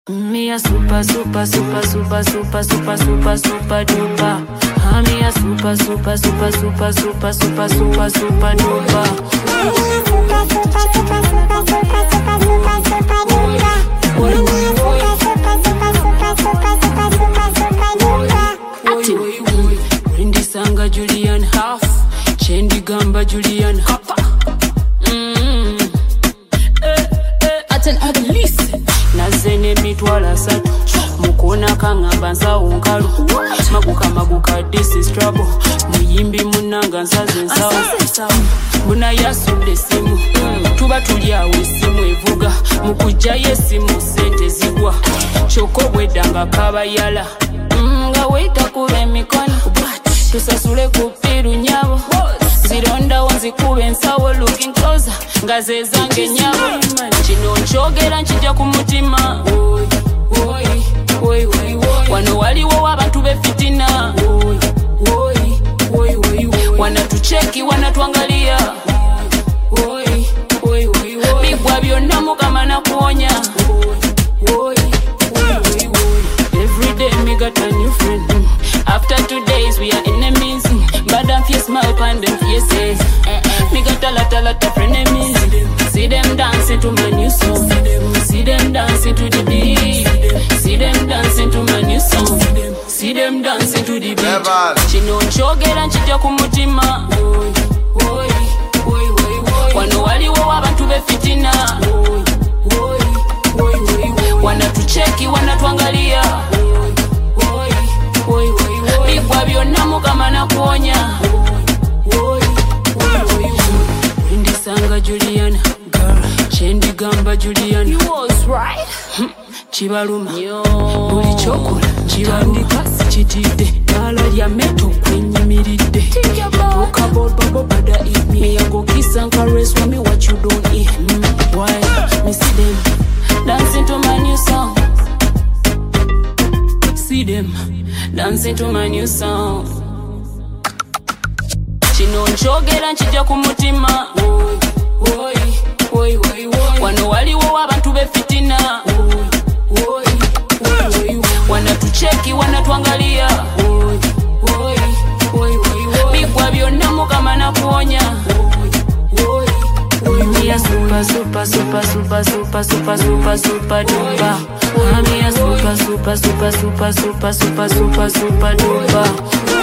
Me a super super super super super super super super duper. Me a super super super super super super super super duper. Windy Sanga Julian half, Chendi Gamba Julian Kappa. Aten listen. Nazene mitwala satu mukona kangamba nsawo nkalu maguka this is trouble muyimbi munanga nsaze nsawo muna yasudde simu tuba tuli awo simu evuga mukujja yesimu sente zigwa kyoko bwedanga kabayala nga weita kuba emikono tusasule kupiru nyabo zironda wonzikube ensawo looking closer nga zezange nyabo kino nkyogera nkijja ku mutima wano waliwo abantu befitina wanatucheki wanatuangalia bigwa byonna mukama nakuwonya everyday me got a new friend after 2 days we are enemies but I'm fierce smile upon them faces me got a lot of enemies see them dancing to my new song see them dancing to the beat see them dancing to my new song see them dancing to the beat chino nchogera nchijja ku mutima wano waliwo abantu befitina wanatucheki wanatuangalia bigwa byonna mukama nakuwonya Windy Sanga Juliana Chendi Gamba Juliana you was right chibaluma buli chokola chibandika sichitide dala lya meto kwenyimiridde ukabol bada eat me I go kiss and caress for me what you don't eat why me see them dancing to my new song see them dancing to my new song chino nchogera nchijja ku mutima wano waliwo abantu befitina wanatucheki wanatuangalia bigwa byonna mukama nakuwonya me a super super super super super super super super duper me a super super super super super super super duper